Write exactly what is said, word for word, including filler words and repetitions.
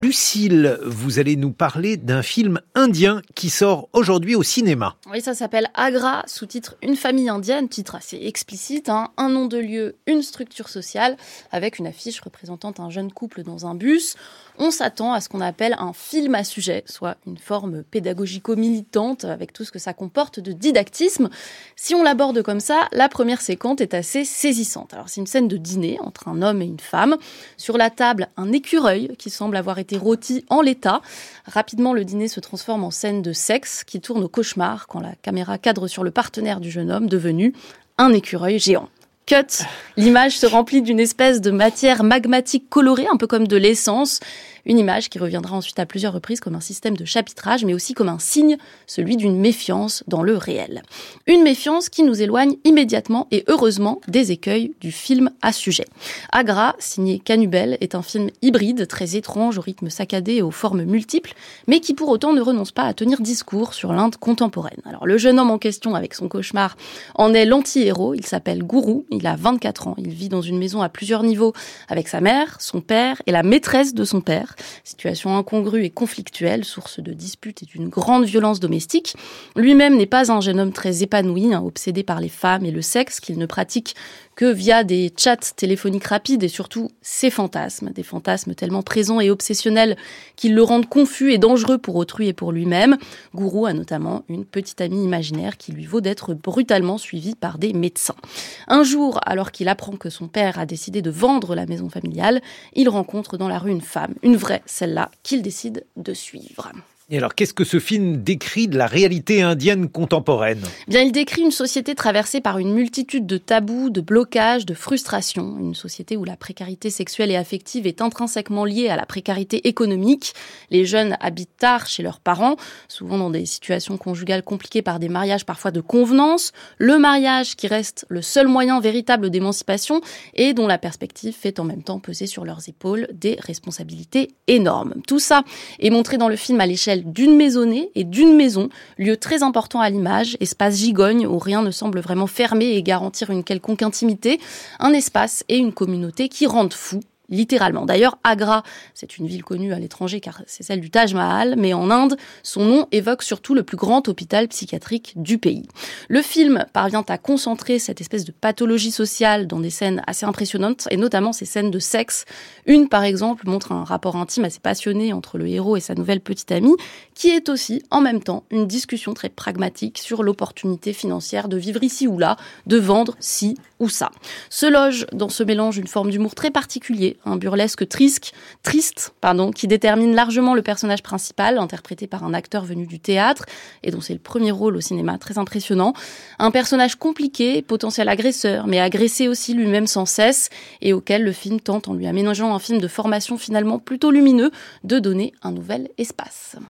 Lucille, vous allez nous parler d'un film indien qui sort aujourd'hui au cinéma. Oui, ça s'appelle Agra, sous-titre Une famille indienne, titre assez explicite, hein, un nom de lieu, une structure sociale, avec une affiche représentant un jeune couple dans un bus. On s'attend à ce qu'on appelle un film à sujet, soit une forme pédagogico-militante avec tout ce que ça comporte de didactisme. Si on l'aborde comme ça, la première séquence est assez saisissante. Alors, c'est une scène de dîner entre un homme et une femme. Sur la table, un écureuil qui semble avoir été rôti en l'état. Rapidement, le dîner se transforme en scène de sexe qui tourne au cauchemar quand la caméra cadre sur le partenaire du jeune homme devenu un écureuil géant. Cut, l'image se remplit d'une espèce de matière magmatique colorée, un peu comme de l'essence. Une image qui reviendra ensuite à plusieurs reprises comme un système de chapitrage, mais aussi comme un signe, celui d'une méfiance dans le réel. Une méfiance qui nous éloigne immédiatement et heureusement des écueils du film à sujet. Agra, signé Canubel, est un film hybride, très étrange, au rythme saccadé et aux formes multiples, mais qui pour autant ne renonce pas à tenir discours sur l'Inde contemporaine. Alors le jeune homme en question, avec son cauchemar, en est l'anti-héros. Il s'appelle Guru, il a vingt-quatre ans. Il vit dans une maison à plusieurs niveaux avec sa mère, son père et la maîtresse de son père. Situation incongrue et conflictuelle, source de disputes et d'une grande violence domestique. Lui-même n'est pas un jeune homme très épanoui, hein, obsédé par les femmes et le sexe, qu'il ne pratique que via des chats téléphoniques rapides et surtout ses fantasmes. Des fantasmes tellement présents et obsessionnels qu'ils le rendent confus et dangereux pour autrui et pour lui-même. Guru a notamment une petite amie imaginaire qui lui vaut d'être brutalement suivie par des médecins. Un jour, alors qu'il apprend que son père a décidé de vendre la maison familiale, il rencontre dans la rue une femme, une vraie, celle-là, qu'il décide de suivre. Et alors, qu'est-ce que ce film décrit de la réalité indienne contemporaine ? Bien, il décrit une société traversée par une multitude de tabous, de blocages, de frustrations. Une société où la précarité sexuelle et affective est intrinsèquement liée à la précarité économique. Les jeunes habitent tard chez leurs parents, souvent dans des situations conjugales compliquées par des mariages parfois de convenance. Le mariage qui reste le seul moyen véritable d'émancipation et dont la perspective fait en même temps peser sur leurs épaules des responsabilités énormes. Tout ça est montré dans le film à l'échelle d'une maisonnée et d'une maison, lieu très important à l'image, espace gigogne où rien ne semble vraiment fermer et garantir une quelconque intimité, un espace et une communauté qui rendent fou. Littéralement. D'ailleurs, Agra, c'est une ville connue à l'étranger car c'est celle du Taj Mahal, mais en Inde, son nom évoque surtout le plus grand hôpital psychiatrique du pays. Le film parvient à concentrer cette espèce de pathologie sociale dans des scènes assez impressionnantes, et notamment ces scènes de sexe. Une, par exemple, montre un rapport intime assez passionné entre le héros et sa nouvelle petite amie, qui est aussi, en même temps, une discussion très pragmatique sur l'opportunité financière de vivre ici ou là, de vendre ci ou ça. Se loge dans ce mélange une forme d'humour très particulier, un burlesque triste, triste pardon, qui détermine largement le personnage principal, interprété par un acteur venu du théâtre, et dont c'est le premier rôle au cinéma, très impressionnant. Un personnage compliqué, potentiel agresseur, mais agressé aussi lui-même sans cesse, et auquel le film tente, en lui aménageant un film de formation finalement plutôt lumineux, de donner un nouvel espace.